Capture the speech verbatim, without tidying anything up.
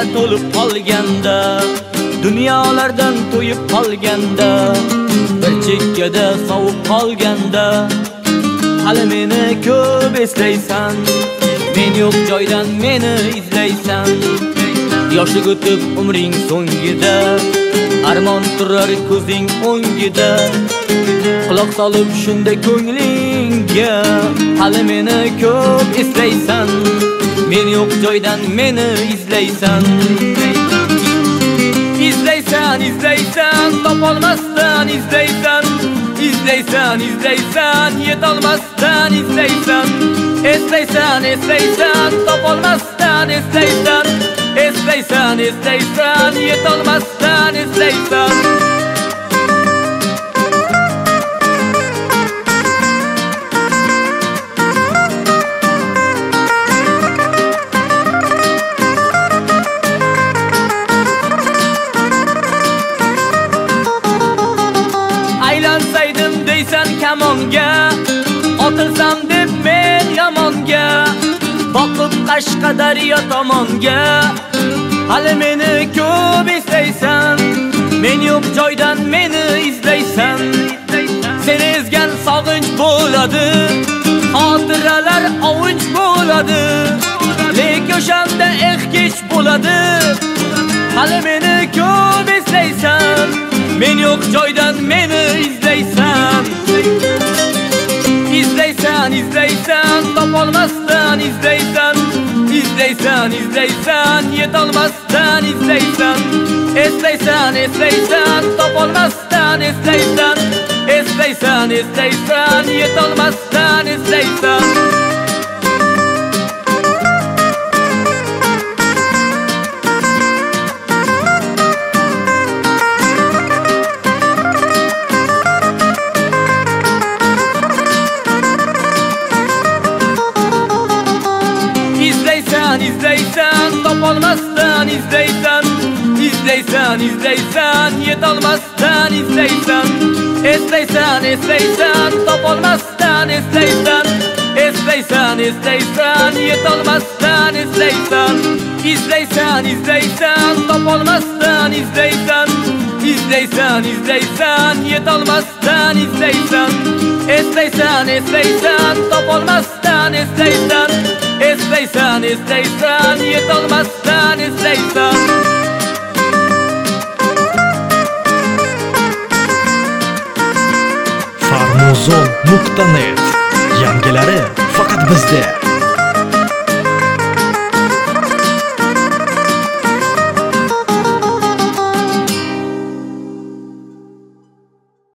to'lib qolganda, dunyolardan to'yib qolganda, bir chekkada sovib qolganda, hali meni ko'p eslaysan, men yo'q joydan meni izlaysan. Yoshlik o'tib umring so'ngida, armon turar ko'zing o'ngida, quloq solib shunda ko'nglingga, hali meni ko'p eslaysan, men yo'q joydan meni izlaysan. İzleysen, izleysen, topolmasdan izleysen, izleysen, izleysen, yetolmasdan izleysen, esleysen, esleysen, topolmasdan esleysen, esleysen, esleysen, yetolmasdan esleysen. Aylansaydım deysan kamonga, otilsam deb men yomonga, boqib Qashqadaryo tomonga, hali meni ko'p eslaysan, men yo'q joydan meni izlaysan. Seni ezgan sog'inch bo'ladi, xotiralar ovunch bo'ladi, lek o'shanda eh kech bo'ladi, hali meni ko'p eslaysan, men yo'q joydan meni izlaysan. İzleysen, izleysen, topolmasdan izleysen, izleysen, izleysen, yetolmasdan izleysen, esleysen, esleysen, topolmasdan esleysen, esleysen, esleysen, yetolmasdan esleysen. İzleysen, izleysen, topolmasdan izleysen, izleysen, izleysen, yetolmasdan izleysen, esleysen, esleysen, topolmasdan esleysen, esleysen, esleysen, yetolmasdan esleysen. İzleysen, izleysen, topolmasdan izleysen, izleysen, izleysen, yetolmasdan izleysen, esleysen, esleysen, topolmasdan esleysen, esleysen, esleysen, yetolmasdan esleysen. farmuzon nuqta net yangilari faqat bizda.